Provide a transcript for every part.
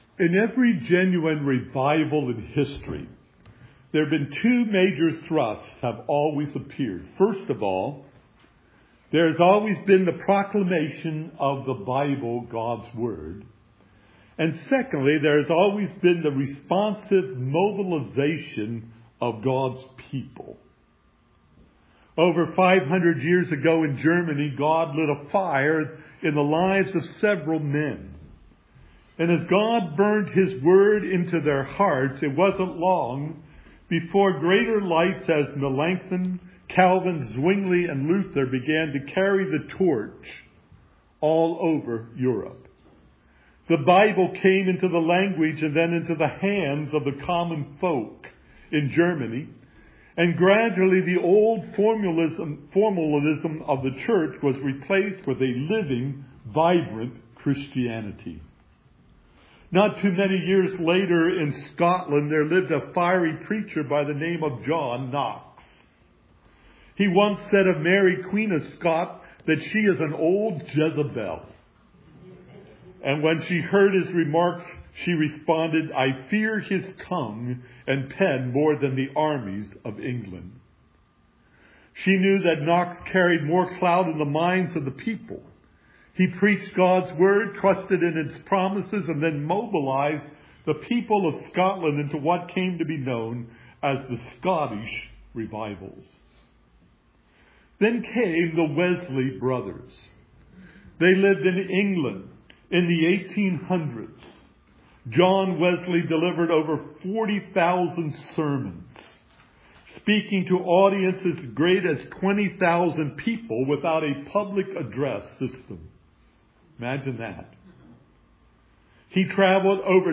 In every genuine revival in history, there have been two major thrusts have always appeared. First of all, there has always been the proclamation of the Bible, God's Word. And secondly, there has always been the responsive mobilization of God's people. Over 500 years ago in Germany, God lit a fire in the lives of several men. And as God burned His Word into their hearts, it wasn't long before greater lights as Melanchthon, Calvin, Zwingli, and Luther began to carry the torch all over Europe. The Bible came into the language and then into the hands of the common folk in Germany. And gradually the old formalism of the church was replaced with a living, vibrant Christianity. Not too many years later in Scotland, there lived a fiery preacher by the name of John Knox. He once said of Mary, Queen of Scots, that she is an old Jezebel. And when she heard his remarks, she responded, "I fear his tongue and pen more than the armies of England." She knew that Knox carried more clout in the minds of the people. He preached God's Word, trusted in its promises, and then mobilized the people of Scotland into what came to be known as the Scottish revivals. Then came the Wesley brothers. They lived in England in the 1800s. John Wesley delivered over 40,000 sermons, speaking to audiences as great as 20,000 people without a public address system. Imagine that. He traveled over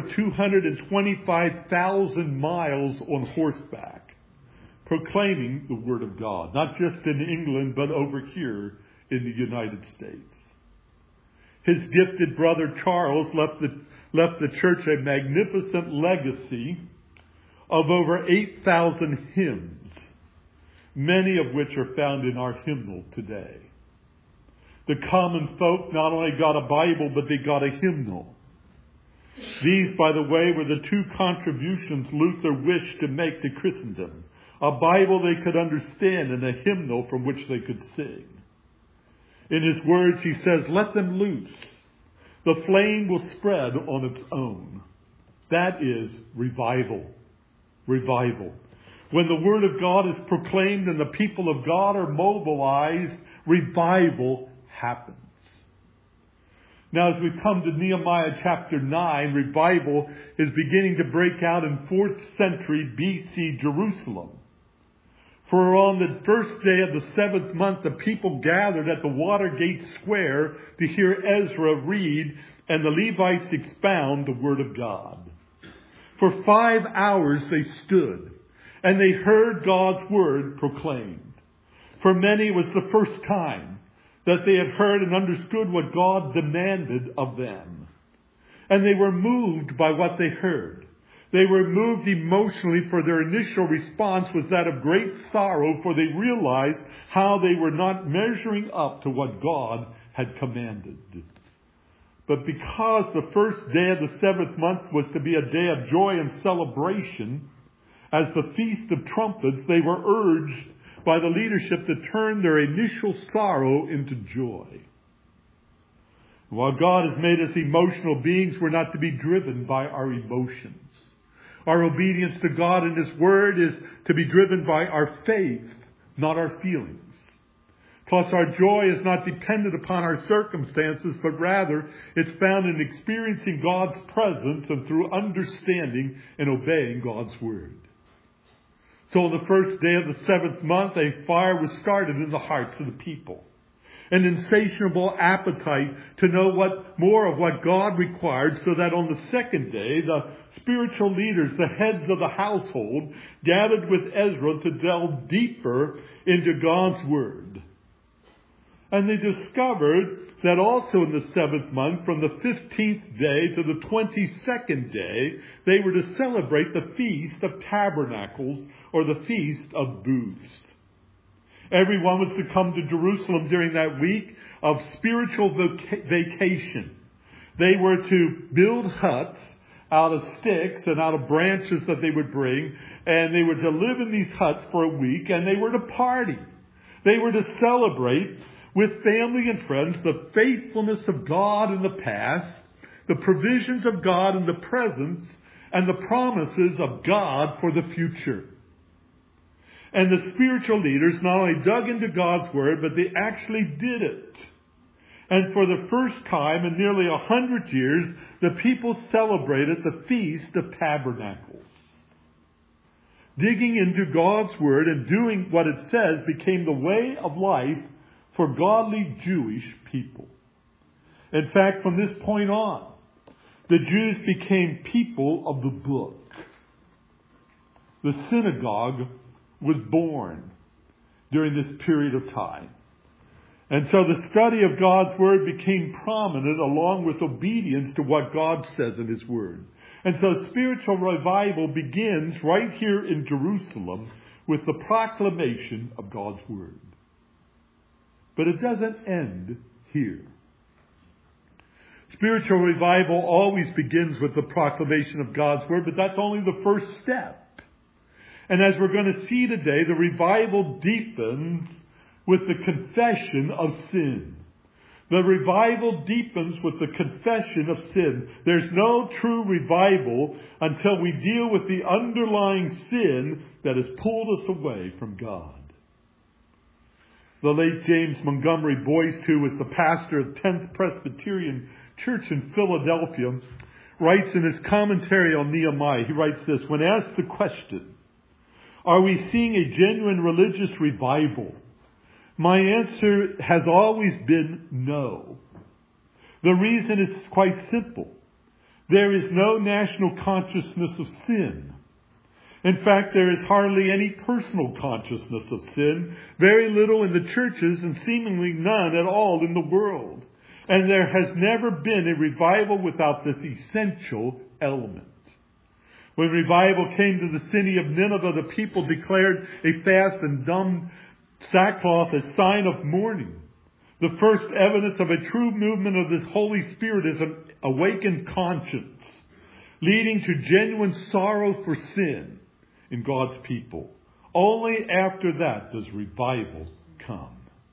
225,000 miles on horseback, proclaiming the Word of God, not just in England, but over here in the United States. His gifted brother Charles left the church a magnificent legacy of over 8,000 hymns, many of which are found in our hymnal today. The common folk not only got a Bible, but they got a hymnal. These, by the way, were the two contributions Luther wished to make to Christendom. A Bible they could understand and a hymnal from which they could sing. In his words, he says, "Let them loose. The flame will spread on its own." That is revival. Revival. When the Word of God is proclaimed and the people of God are mobilized, revival happens. Now, as we come to Nehemiah chapter 9, revival is beginning to break out in 4th century BC Jerusalem. For on the first day of the 7th month, the people gathered at the Watergate Square to hear Ezra read and the Levites expound the Word of God. For 5 hours they stood, and they heard God's Word proclaimed. For many, it was the first time that they had heard and understood what God demanded of them. And they were moved by what they heard. They were moved emotionally, for their initial response was that of great sorrow, for they realized how they were not measuring up to what God had commanded. But because the first day of the 7th month was to be a day of joy and celebration, as the Feast of Trumpets, they were urged by the leadership to turn their initial sorrow into joy. While God has made us emotional beings, we're not to be driven by our emotions. Our obedience to God and His Word is to be driven by our faith, not our feelings. Plus, our joy is not dependent upon our circumstances, but rather it's found in experiencing God's presence and through understanding and obeying God's Word. So on the first day of the 7th month, a fire was started in the hearts of the people. An insatiable appetite to know more of what God required, so that on the second day, the spiritual leaders, the heads of the household, gathered with Ezra to delve deeper into God's Word. And they discovered that also in the 7th month, from the 15th day to the 22nd day, they were to celebrate the Feast of Tabernacles, or the Feast of Booths. Everyone was to come to Jerusalem during that week of spiritual vacation. They were to build huts out of sticks and out of branches that they would bring, and they were to live in these huts for a week, and they were to party. They were to celebrate with family and friends the faithfulness of God in the past, the provisions of God in the present, and the promises of God for the future. And the spiritual leaders not only dug into God's Word, but they actually did it. And for the first time in nearly 100 years, the people celebrated the Feast of Tabernacles. Digging into God's Word and doing what it says became the way of life for godly Jewish people. In fact, from this point on, the Jews became people of the book. The synagogue was born during this period of time. And so the study of God's Word became prominent along with obedience to what God says in His Word. And so spiritual revival begins right here in Jerusalem with the proclamation of God's Word. But it doesn't end here. Spiritual revival always begins with the proclamation of God's Word, but that's only the first step. And as we're going to see today, the revival deepens with the confession of sin. The revival deepens with the confession of sin. There's no true revival until we deal with the underlying sin that has pulled us away from God. The late James Montgomery Boyce, who was the pastor of 10th Presbyterian Church in Philadelphia, writes in his commentary on Nehemiah, he writes this: when asked the question, are we seeing a genuine religious revival? My answer has always been no. The reason is quite simple. There is no national consciousness of sin. In fact, there is hardly any personal consciousness of sin, very little in the churches and seemingly none at all in the world. And there has never been a revival without this essential element. When revival came to the city of Nineveh, the people declared a fast and donned sackcloth as sign of mourning. The first evidence of a true movement of this Holy Spirit is an awakened conscience, leading to genuine sorrow for sin in God's people. Only after that does revival come.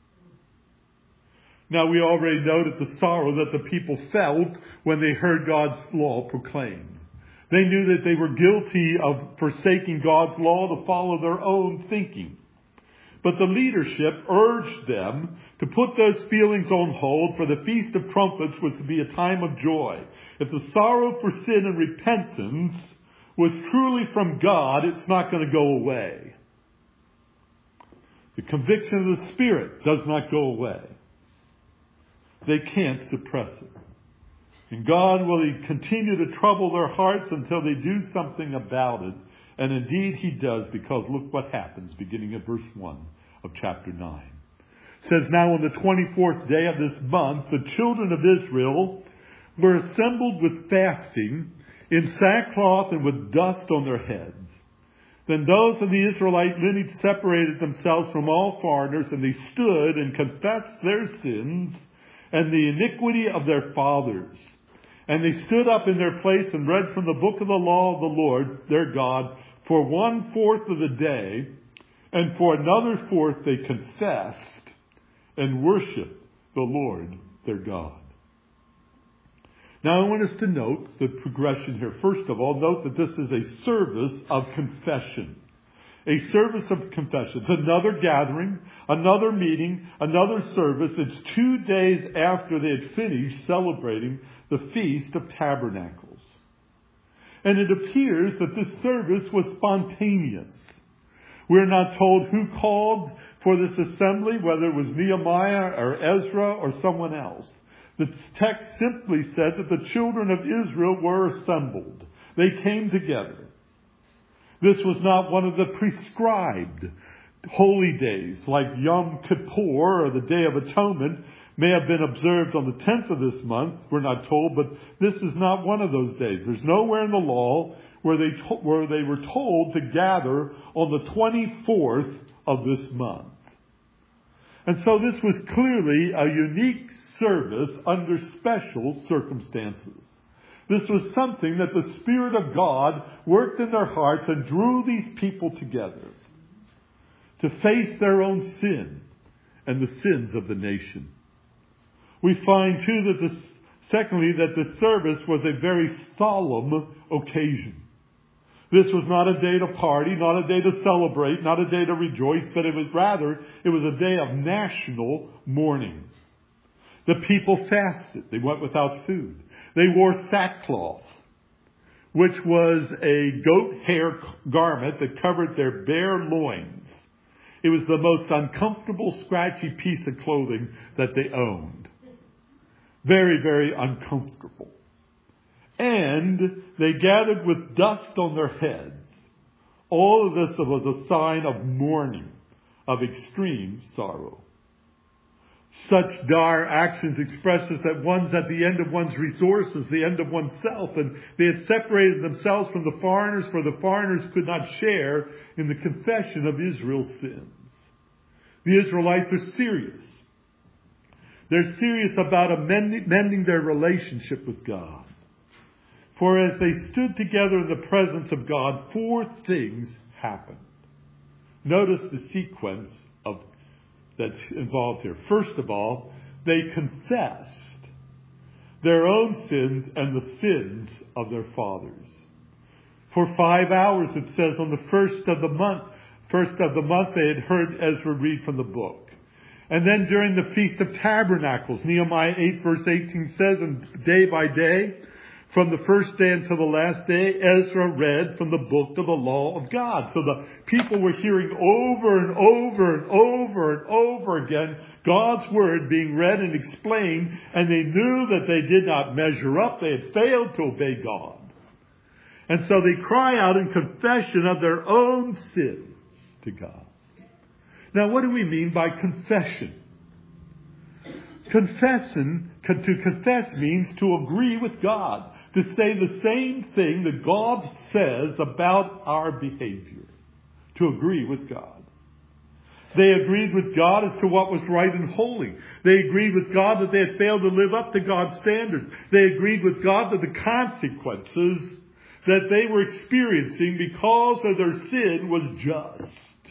Now, we already noted the sorrow that the people felt when they heard God's law proclaimed. They knew that they were guilty of forsaking God's law to follow their own thinking. But the leadership urged them to put those feelings on hold, for the Feast of Trumpets was to be a time of joy. If the sorrow for sin and repentance was truly from God, it's not going to go away. The conviction of the Spirit does not go away. They can't suppress it. And God will continue to trouble their hearts until they do something about it. And indeed He does, because look what happens beginning at verse 1 of chapter 9. It says, now on the 24th day of this month, the children of Israel were assembled with fasting, in sackcloth and with dust on their heads. Then those of the Israelite lineage separated themselves from all foreigners, and they stood and confessed their sins and the iniquity of their fathers. And they stood up in their place and read from the book of the law of the Lord, their God, for 1/4 of the day, and for another 1/4 they confessed and worshiped the Lord, their God. Now I want us to note the progression here. First of all, note that this is a service of confession. A service of confession. It's another gathering, another meeting, another service. It's 2 days after they had finished celebrating the Feast of Tabernacles. And it appears that this service was spontaneous. We're not told who called for this assembly, whether it was Nehemiah or Ezra or someone else. The text simply said that the children of Israel were assembled. They came together. This was not one of the prescribed holy days like Yom Kippur or the Day of Atonement may have been observed on the 10th of this month. We're not told, but this is not one of those days. There's nowhere in the law where they were told to gather on the 24th of this month. And so this was clearly a unique service under special circumstances. This was something that the Spirit of God worked in their hearts and drew these people together to face their own sin and the sins of the nation. We find too that secondly, that the service was a very solemn occasion. This was not a day to party, not a day to celebrate, not a day to rejoice, but it was a day of national mourning. The people fasted. They went without food. They wore sackcloth, which was a goat hair garment that covered their bare loins. It was the most uncomfortable, scratchy piece of clothing that they owned. Very, very uncomfortable. And they gathered with dust on their heads. All of this was a sign of mourning, of extreme sorrow. Such dire actions expresses that one's at the end of one's resources, the end of oneself, and they had separated themselves from the foreigners, for the foreigners could not share in the confession of Israel's sins. The Israelites are serious. They're serious about mending their relationship with God. For as they stood together in the presence of God, 4 things happened. Notice the sequence that's involved here. First of all, they confessed their own sins and the sins of their fathers. For 5 hours, it says, on the first of the month, they had heard Ezra read from the book. And then during the Feast of Tabernacles, Nehemiah 8 verse 18 says, and day by day, from the first day until the last day, Ezra read from the book of the law of God. So the people were hearing over and over and over and over again God's word being read and explained, and they knew that they did not measure up. They had failed to obey God. And so they cry out in confession of their own sins to God. Now, what do we mean by confession? To confess means to agree with God, to say the same thing that God says about our behavior, to agree with God. They agreed with God as to what was right and holy. They agreed with God that they had failed to live up to God's standards. They agreed with God that the consequences that they were experiencing because of their sin was just.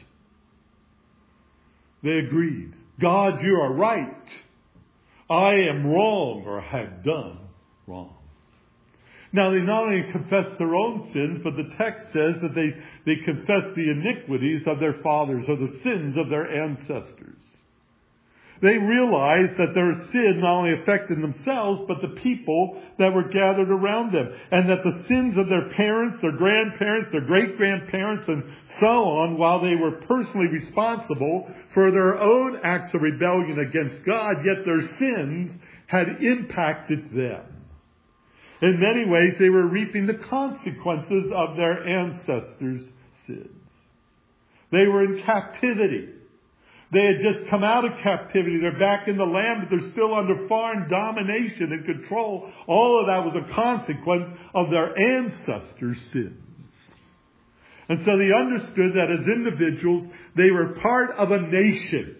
They agreed, God, you are right. I am wrong, or have done wrong. Now, they not only confessed their own sins, but the text says that they confessed the iniquities of their fathers, or the sins of their ancestors. They realized that their sin not only affected themselves, but the people that were gathered around them. And that the sins of their parents, their grandparents, their great-grandparents, and so on, while they were personally responsible for their own acts of rebellion against God, yet their sins had impacted them. In many ways, they were reaping the consequences of their ancestors' sins. They were in captivity. They had just come out of captivity. They're back in the land, but they're still under foreign domination and control. All of that was a consequence of their ancestors' sins. And so they understood that as individuals, they were part of a nation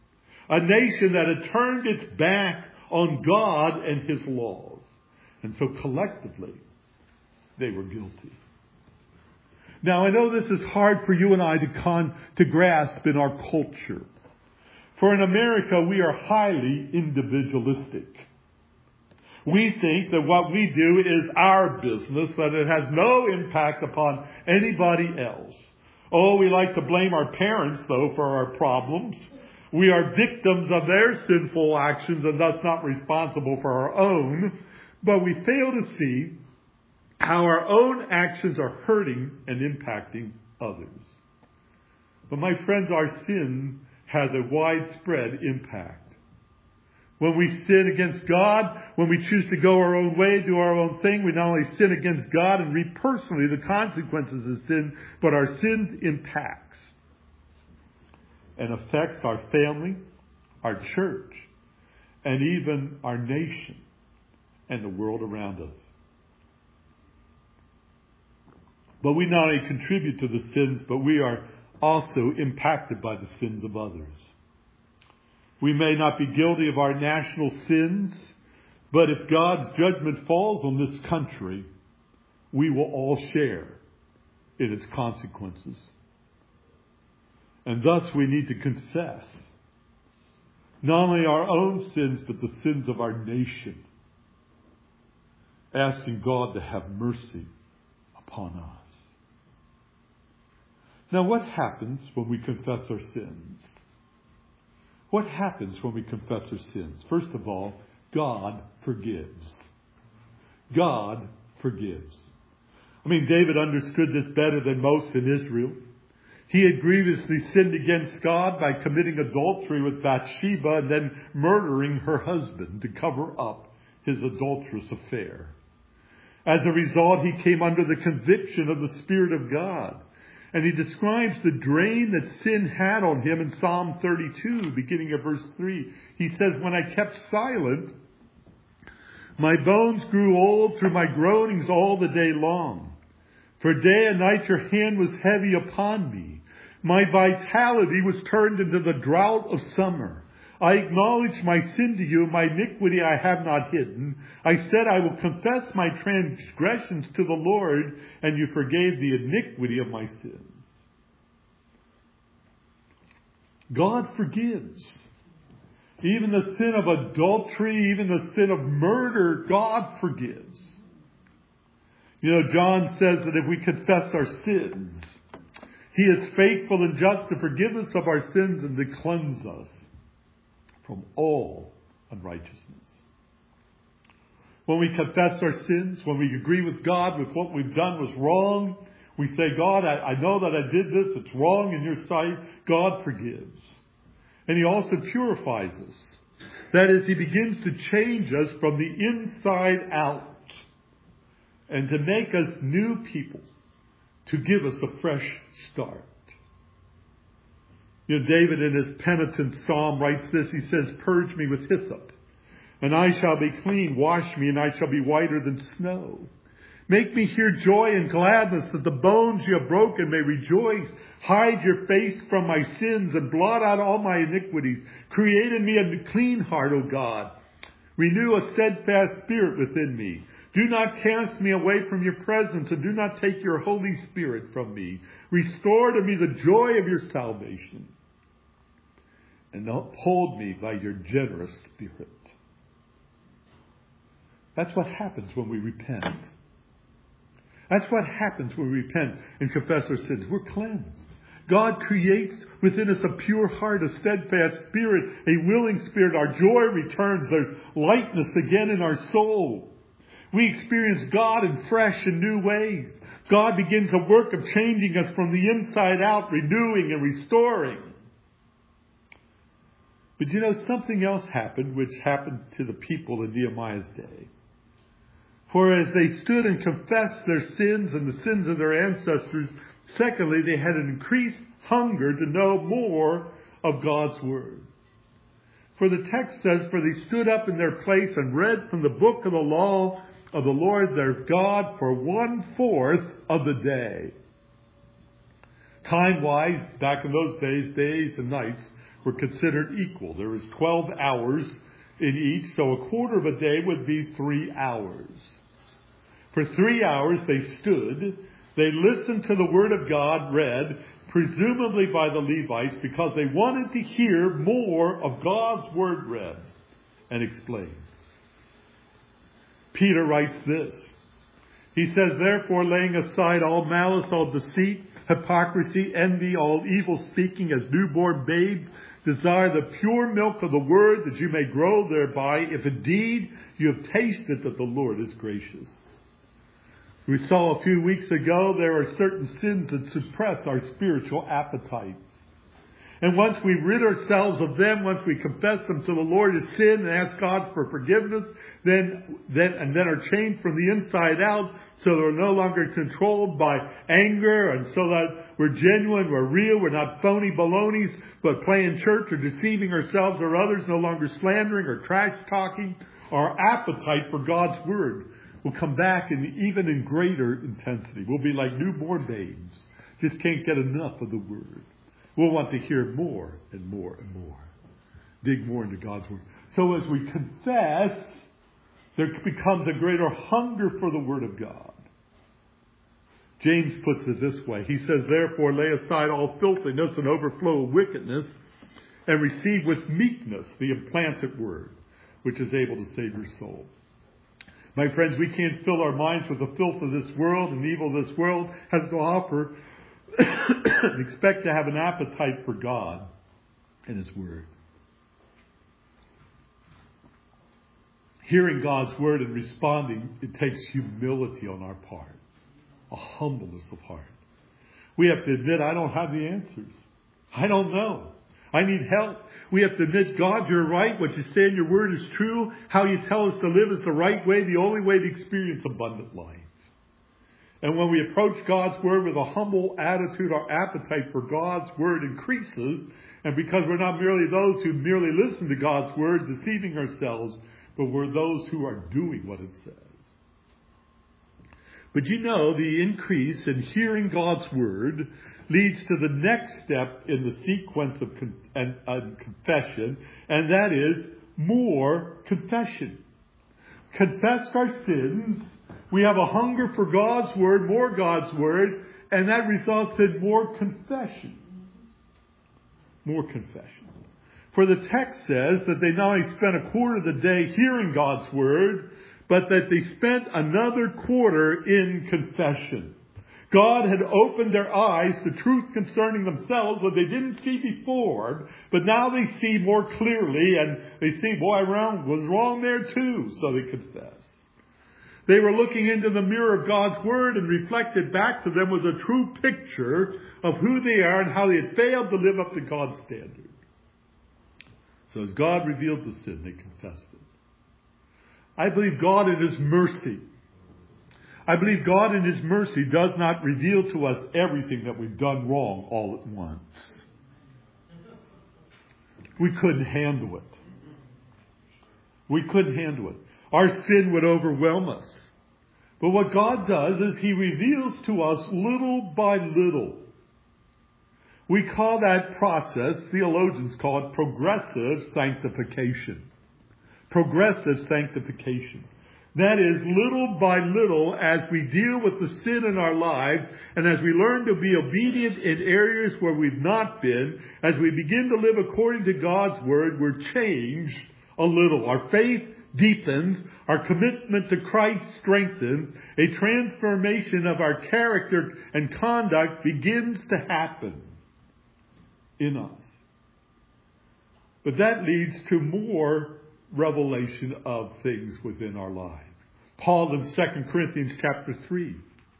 that had turned its back on God and His laws. And so collectively, they were guilty. Now, I know this is hard for you and I to grasp in our culture. For in America, we are highly individualistic. We think that what we do is our business, that it has no impact upon anybody else. Oh, we like to blame our parents, though, for our problems. We are victims of their sinful actions and thus not responsible for our own. But we fail to see how our own actions are hurting and impacting others. But my friends, our sin has a widespread impact. When we sin against God, when we choose to go our own way, do our own thing, we not only sin against God and reap personally the consequences of sin, but our sin impacts and affects our family, our church, and even our nation and the world around us. But we not only contribute to the sins, but we are also impacted by the sins of others. We may not be guilty of our national sins, But if God's judgment falls on this country, we will all share in its consequences. And thus we need to confess not only our own sins, but the sins of our nation, asking God to have mercy upon us. Now, what happens when we confess our sins? What happens when we confess our sins? First of all, God forgives. God forgives. I mean, David understood this better than most in Israel. He had grievously sinned against God by committing adultery with Bathsheba and then murdering her husband to cover up his adulterous affair. As a result, he came under the conviction of the Spirit of God. And he describes the drain that sin had on him in Psalm 32, beginning at verse 3. He says, "When I kept silent, my bones grew old through my groanings all the day long. For day and night your hand was heavy upon me. My vitality was turned into the drought of summer. I acknowledged my sin to you, my iniquity I have not hidden. I said, I will confess my transgressions to the Lord, and you forgave the iniquity of my sins." God forgives. Even the sin of adultery, even the sin of murder, God forgives. You know, John says that if we confess our sins, He is faithful and just to forgive us of our sins and to cleanse us from all unrighteousness. When we confess our sins, when we agree with God with what we've done was wrong, we say, God, I know that I did this. It's wrong in your sight. God forgives. And He also purifies us. That is, He begins to change us from the inside out and to make us new people, to give us a fresh start. You know, David in his penitent psalm writes this. He says, "Purge me with hyssop, and I shall be clean. Wash me, and I shall be whiter than snow. Make me hear joy and gladness, that the bones you have broken may rejoice. Hide your face from my sins and blot out all my iniquities. Create in me a clean heart, O God. Renew a steadfast spirit within me. Do not cast me away from your presence, and do not take your Holy Spirit from me. Restore to me the joy of your salvation, and uphold me by your generous spirit." That's what happens when we repent. That's what happens when we repent and confess our sins. We're cleansed. God creates within us a pure heart, a steadfast spirit, a willing spirit. Our joy returns. There's lightness again in our soul. We experience God in fresh and new ways. God begins a work of changing us from the inside out, renewing and restoring. But you know, something else happened, which happened to the people in Nehemiah's day. For as they stood and confessed their sins and the sins of their ancestors, secondly, they had an increased hunger to know more of God's Word. For the text says, "For they stood up in their place and read from the book of the law of the Lord their God for 1/4 of the day." Time-wise, back in those days and nights were considered equal. There was 12 hours in each, so 1/4 of a day would be 3 hours. For 3 hours they stood. They listened to the Word of God read, presumably by the Levites, because they wanted to hear more of God's Word read and explained. Peter writes this. He says, "Therefore, laying aside all malice, all deceit, hypocrisy, envy, all evil speaking, as newborn babes, desire the pure milk of the Word, that you may grow thereby, if indeed you have tasted that the Lord is gracious." We saw a few weeks ago there are certain sins that suppress our spiritual appetites. And once we rid ourselves of them, once we confess them to the Lord as sin and ask God for forgiveness, then are changed from the inside out, so that we're no longer controlled by anger, and so that we're genuine, we're real, we're not phony balonies, but playing church or deceiving ourselves or others, no longer slandering or trash talking. Our appetite for God's Word will come back even in greater intensity. We'll be like newborn babes. Just can't get enough of the Word. We'll want to hear more and more and more. Dig more into God's Word. So as we confess, There becomes a greater hunger for the Word of God. James puts it this way. He says, therefore lay aside all filthiness and overflow of wickedness, and receive with meekness the implanted Word, which is able to save your soul. My friends, we can't fill our minds with the filth of this world and evil this world has to offer and expect to have an appetite for God and His Word. Hearing God's Word and responding, it takes humility on our part, a humbleness of heart. We have to admit, I don't have the answers. I don't know. I need help. We have to admit, God, you're right. What you say in your Word is true. How you tell us to live is the right way, the only way to experience abundant life. And when we approach God's Word with a humble attitude, our appetite for God's Word increases. And because we're not merely those who merely listen to God's Word, deceiving ourselves, but we're those who are doing what it says. But you know, the increase in hearing God's Word leads to the next step in the sequence of confession, and that is more confession. Confess our sins. We have a hunger for God's Word, more God's Word, and that results in more confession. More confession. For the text says that they not only spent a quarter of the day hearing God's Word, but that they spent another quarter in confession. God had opened their eyes to truth concerning themselves, what they didn't see before, but now they see more clearly, and they see, boy, I was wrong there too, so they confess. They were looking into the mirror of God's Word, and reflected back to them was a true picture of who they are and how they had failed to live up to God's standard. So as God revealed the sin, they confessed it. I believe God in His mercy. I believe God in His mercy does not reveal to us everything that we've done wrong all at once. We couldn't handle it. We couldn't handle it. Our sin would overwhelm us. But what God does is He reveals to us little by little. We call that process, theologians call it progressive sanctification. Progressive sanctification. That is, little by little, as we deal with the sin in our lives, and as we learn to be obedient in areas where we've not been, as we begin to live according to God's Word, we're changed a little. Our faith deepens, our commitment to Christ strengthens, a transformation of our character and conduct begins to happen in us. But that leads to more revelation of things within our lives. Paul in 2 Corinthians chapter 3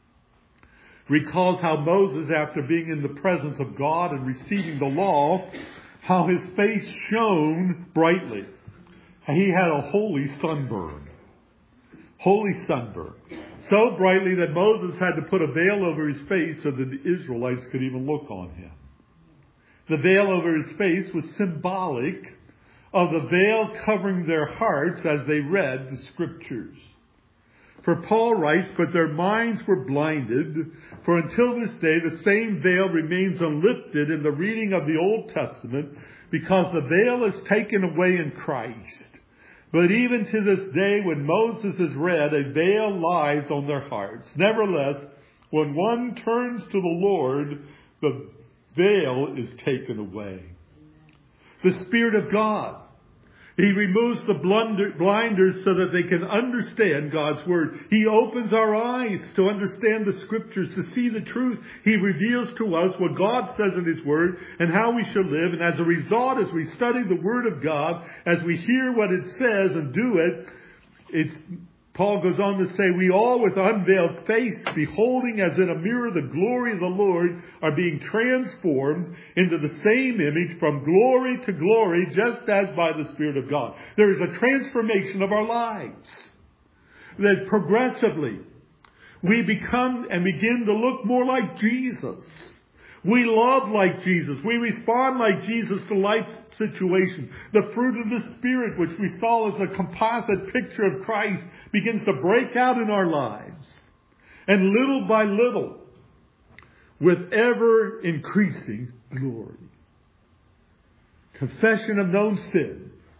recalls how Moses, after being in the presence of God and receiving the law, how his face shone brightly. He had a holy sunburn. Holy sunburn. So brightly that Moses had to put a veil over his face so that the Israelites could even look on him. The veil over his face was symbolic of the veil covering their hearts as they read the Scriptures. For Paul writes, but their minds were blinded, for until this day the same veil remains unlifted in the reading of the Old Testament, because the veil is taken away in Christ. But even to this day, when Moses is read, a veil lies on their hearts. Nevertheless, when one turns to the Lord, the veil is taken away. The Spirit of God. He removes the blinders so that they can understand God's Word. He opens our eyes to understand the Scriptures, to see the truth. He reveals to us what God says in His Word and how we should live. And as a result, as we study the Word of God, as we hear what it says and do it, Paul goes on to say, we all with unveiled face, beholding as in a mirror the glory of the Lord, are being transformed into the same image from glory to glory, just as by the Spirit of God. There is a transformation of our lives. That progressively we become and begin to look more like Jesus. We love like Jesus. We respond like Jesus to life situations. The fruit of the Spirit, which we saw as a composite picture of Christ, begins to break out in our lives. And little by little, with ever increasing glory. Confession of known sin.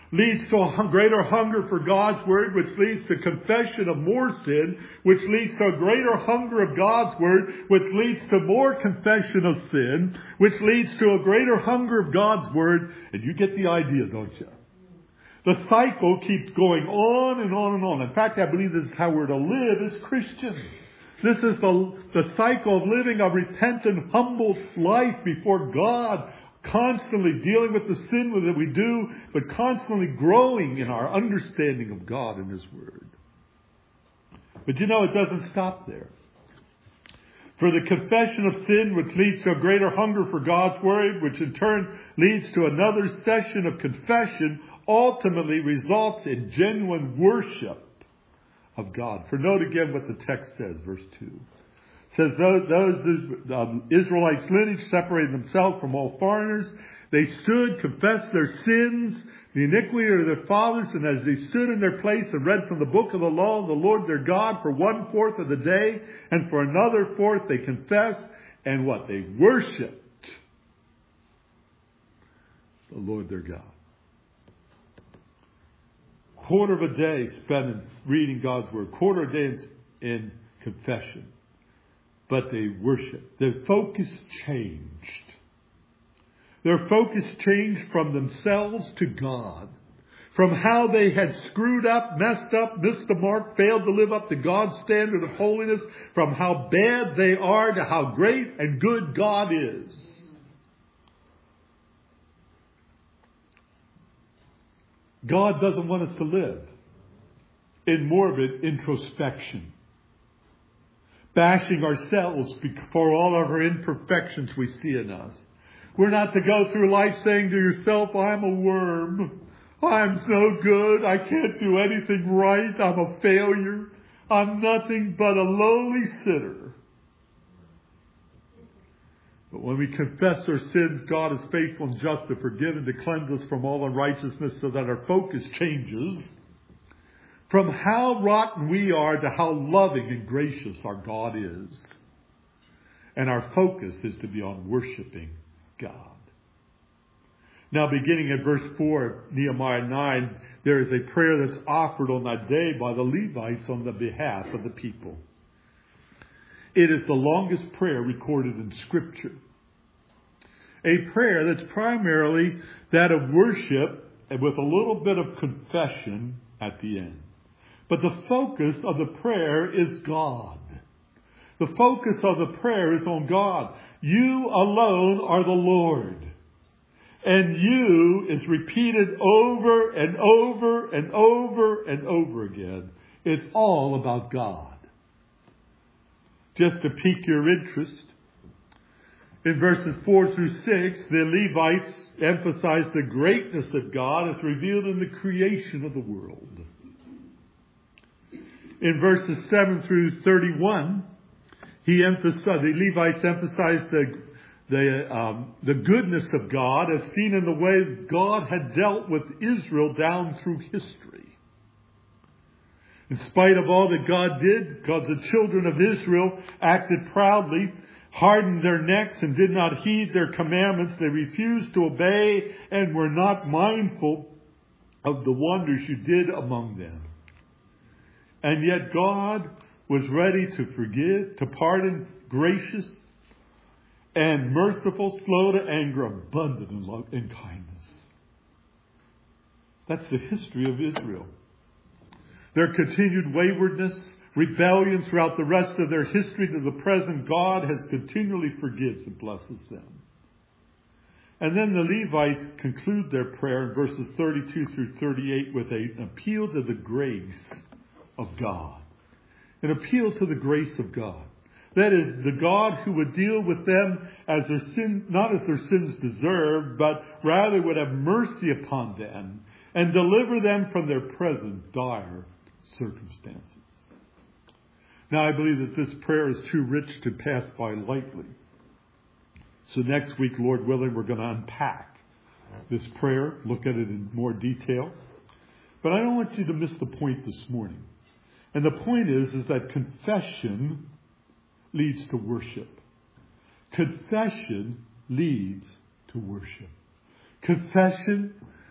leads to a greater hunger for God's Word, which leads to confession of more sin, which leads to a greater hunger of God's Word, which leads to more confession of sin, which leads to a greater hunger of God's Word. And you get the idea, don't you? The cycle keeps going on and on and on. In fact, I believe this is how we're to live as Christians. This is the cycle of living a repentant, humble life before God, constantly dealing with the sin that we do, but constantly growing in our understanding of God and His Word. But you know, it doesn't stop there. For the confession of sin, which leads to a greater hunger for God's Word, which in turn leads to another session of confession, ultimately results in genuine worship of God. For note again what the text says, verse 2. It says, those Israelites' lineage separated themselves from all foreigners. They stood, confessed their sins, the iniquity of their fathers, and as they stood in their place and read from the book of the law of the Lord their God for 1/4 of the day, and for another fourth they confessed, and what? They worshipped the Lord their God. Quarter of a day spent in reading God's Word. Quarter of a day in confession. But they worshiped. Their focus changed. Their focus changed from themselves to God. From how they had screwed up, messed up, missed the mark, failed to live up to God's standard of holiness. From how bad they are to how great and good God is. God doesn't want us to live in morbid introspection, bashing ourselves for all of our imperfections we see in us. We're not to go through life saying to yourself, I'm a worm. I'm so good. I can't do anything right. I'm a failure. I'm nothing but a lowly sinner. But when we confess our sins, God is faithful and just to forgive and to cleanse us from all unrighteousness, so that our focus changes from how rotten we are to how loving and gracious our God is. And our focus is to be on worshiping God. Now, beginning at verse 4 of Nehemiah 9, there is a prayer that's offered on that day by the Levites on the behalf of the people. It is the longest prayer recorded in Scripture. A prayer that's primarily that of worship and with a little bit of confession at the end. But the focus of the prayer is God. The focus of the prayer is on God. You alone are the Lord. And you is repeated over and over and over and over again. It's all about God. Just to pique your interest, in verses 4 through 6, the Levites emphasize the greatness of God as revealed in the creation of the world. In verses 7 through 31, the Levites emphasize the goodness of God as seen in the way God had dealt with Israel down through history. In spite of all that God did, because the children of Israel acted proudly, hardened their necks and did not heed their commandments, they refused to obey and were not mindful of the wonders you did among them. And yet God was ready to forgive, to pardon, gracious and merciful, slow to anger, abundant in love and kindness. That's the history of Israel. Their continued waywardness, rebellion throughout the rest of their history to the present, God has continually forgives and blesses them. And then the Levites conclude their prayer in verses 32 through 38 with an appeal to the grace of God. An appeal to the grace of God. That is, the God who would deal with them as their sin, not as their sins deserved, but rather would have mercy upon them and deliver them from their present dire circumstances. Now, I believe that this prayer is too rich to pass by lightly. So next week, Lord willing, we're going to unpack this prayer, look at it in more detail. But I don't want you to miss the point this morning. And the point is that confession leads to worship. Confession leads to worship. Confession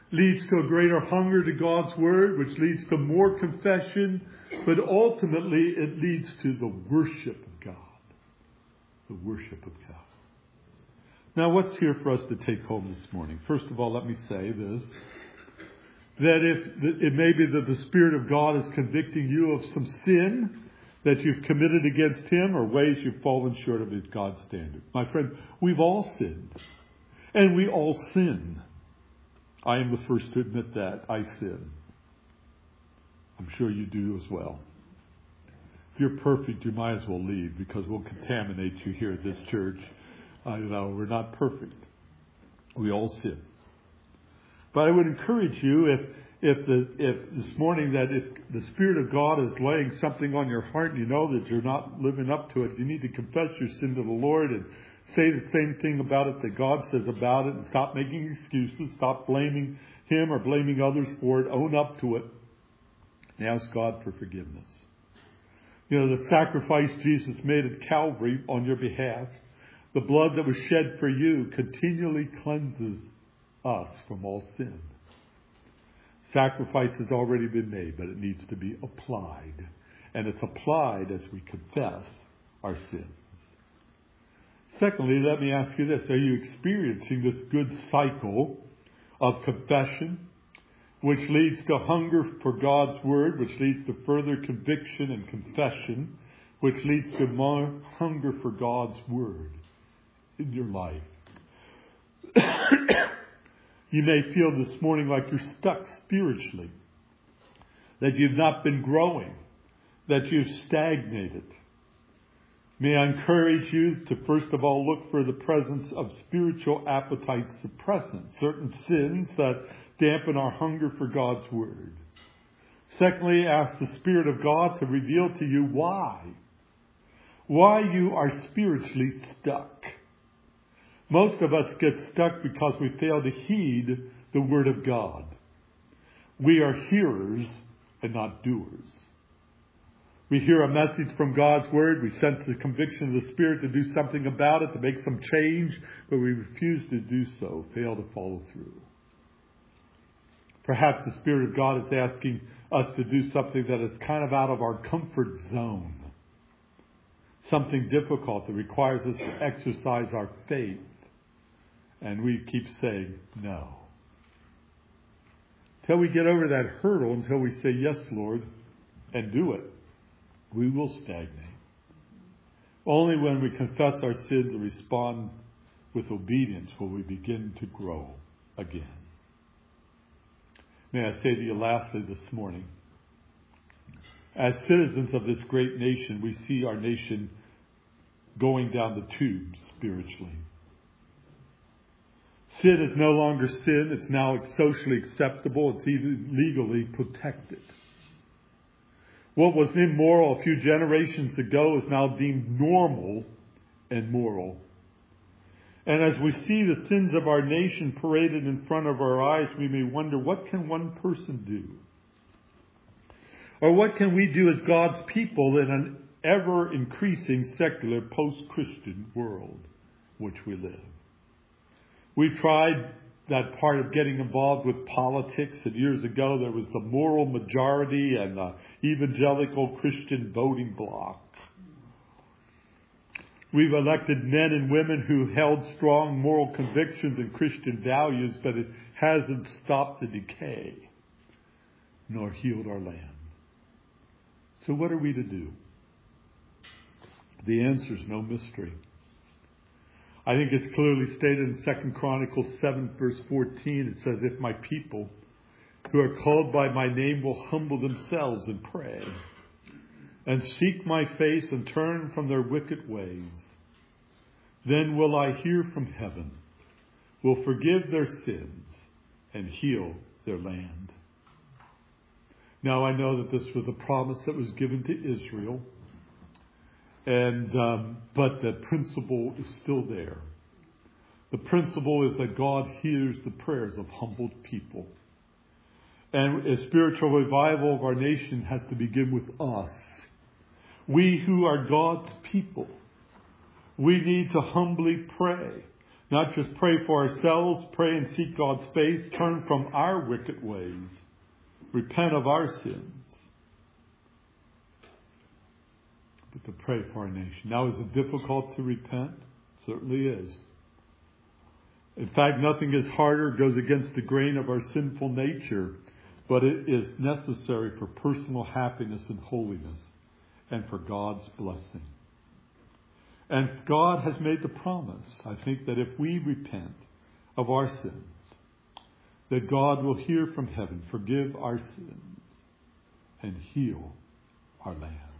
leads to a greater hunger to God's Word, which leads to more confession, but ultimately it leads to the worship of God. The worship of God. Now, what's here for us to take home this morning? First of all, let me say this, that if it may be that the Spirit of God is convicting you of some sin that you've committed against Him or ways you've fallen short of His God's standard. My friend, we've all sinned. And we all sin. I am the first to admit that. I sin. I'm sure you do as well. If you're perfect, you might as well leave, because we'll contaminate you here at this church. We're not perfect. We all sin. But I would encourage you, if this morning, that if the Spirit of God is laying something on your heart and you know that you're not living up to it, you need to confess your sin to the Lord and say the same thing about it that God says about it, and stop making excuses, stop blaming Him or blaming others for it, own up to it, and ask God for forgiveness. You know, the sacrifice Jesus made at Calvary on your behalf, the blood that was shed for you, continually cleanses us from all sin. Sacrifice has already been made, but it needs to be applied. And it's applied as we confess our sins. Secondly, let me ask you this. Are you experiencing this good cycle of confession, which leads to hunger for God's Word, which leads to further conviction and confession, which leads to more hunger for God's Word in your life? You may feel this morning like you're stuck spiritually, that you've not been growing, that you've stagnated. May I encourage you to first of all look for the presence of spiritual appetite suppressants, certain sins that dampen our hunger for God's Word. Secondly, ask the Spirit of God to reveal to you why you are spiritually stuck. Most of us get stuck because we fail to heed the Word of God. We are hearers and not doers. We hear a message from God's Word. We sense the conviction of the Spirit to do something about it, to make some change, but we refuse to do so, fail to follow through. Perhaps the Spirit of God is asking us to do something that is kind of out of our comfort zone. Something difficult that requires us to exercise our faith. And we keep saying no. Till we get over that hurdle, until we say, yes, Lord, and do it, we will stagnate. Only when we confess our sins and respond with obedience will we begin to grow again. May I say to you lastly this morning, as citizens of this great nation, we see our nation going down the tubes spiritually. Sin is no longer sin. It's now socially acceptable. It's even legally protected. What was immoral a few generations ago is now deemed normal and moral. And as we see the sins of our nation paraded in front of our eyes, we may wonder, what can one person do? Or what can we do as God's people in an ever-increasing secular post-Christian world in which we live? We tried that part of getting involved with politics, and years ago there was the moral majority and the evangelical Christian voting bloc. We've elected men and women who held strong moral convictions and Christian values, but it hasn't stopped the decay nor healed our land. So what are we to do? The answer is no mystery. I think it's clearly stated in 2 Chronicles 7 verse 14. It says, if my people who are called by my name will humble themselves and pray and seek my face and turn from their wicked ways, then will I hear from heaven, will forgive their sins and heal their land. Now I know that this was a promise that was given to Israel. But the principle is still there. The principle is that God hears the prayers of humbled people. And a spiritual revival of our nation has to begin with us. We who are God's people, we need to humbly pray, Not just pray for ourselves, pray and seek God's face, turn from our wicked ways, repent of our sins, but to pray for our nation. Now, is it difficult to repent? It certainly is. In fact, nothing is harder, goes against the grain of our sinful nature, but it is necessary for personal happiness and holiness and for God's blessing. And God has made the promise, I think, that if we repent of our sins, that God will hear from heaven, forgive our sins, and heal our land.